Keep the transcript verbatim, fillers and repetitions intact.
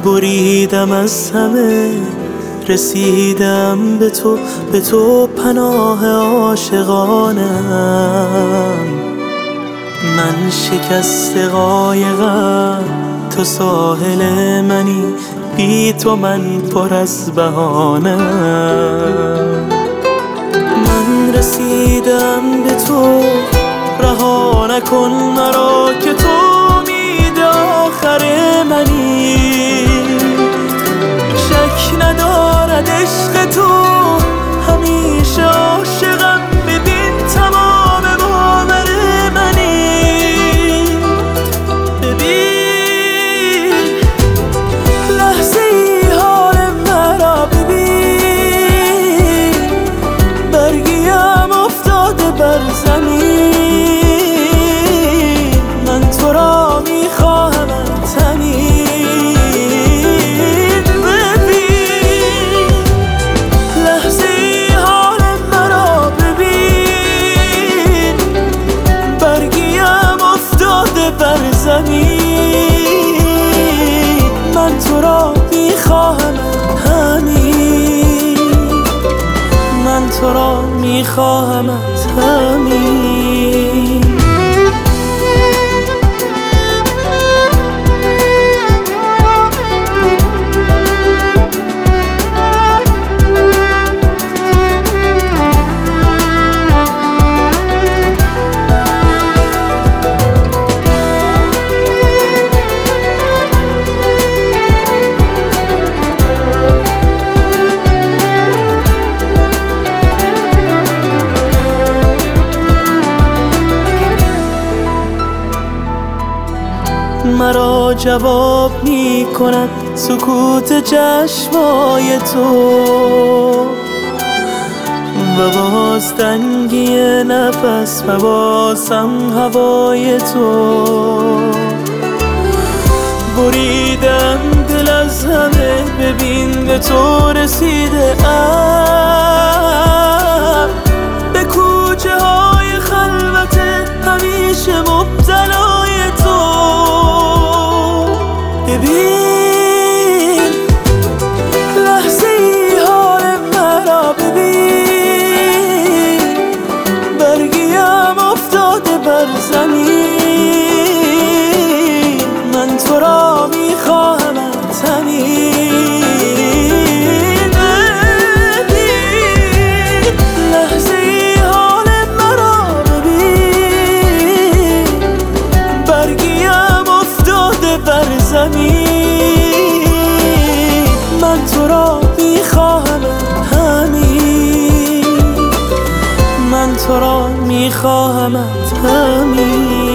بریدم از همه، رسیدم به تو، به تو پناه عاشقانم. من شکست قایقم، تو ساحل منی، بی تو من پر از بهانم. من رسیدم به تو، رها نکن مرا که تو امید آخر منی. شک ندارد عشق تو، همیشه عاشقم، ببین تمام باور منی. ببین لحظه ای حال مرا، ببین برگیم افتاده بر زمین. من تو را میخواهمت همین. من تو را میخواهم همین، من تو را میخواهمت همین. مرا جواب می کند سکوت چشمای تو، و باز تنگی نفس و بازم هوای تو. بریدم دل از همه، ببین به تو رسیده ام. به کوچه های خلوت همیشه مبتلای تو. ببین لحظه ای حال مرا، ببین برگیم افتاده بر زمین. من تو را میخواهمت همین. ببین لحظه ای حال مرا، ببین برگیم افتاده بر زمین. من تو را میخواهمت همین، من تو را میخواهمت همین.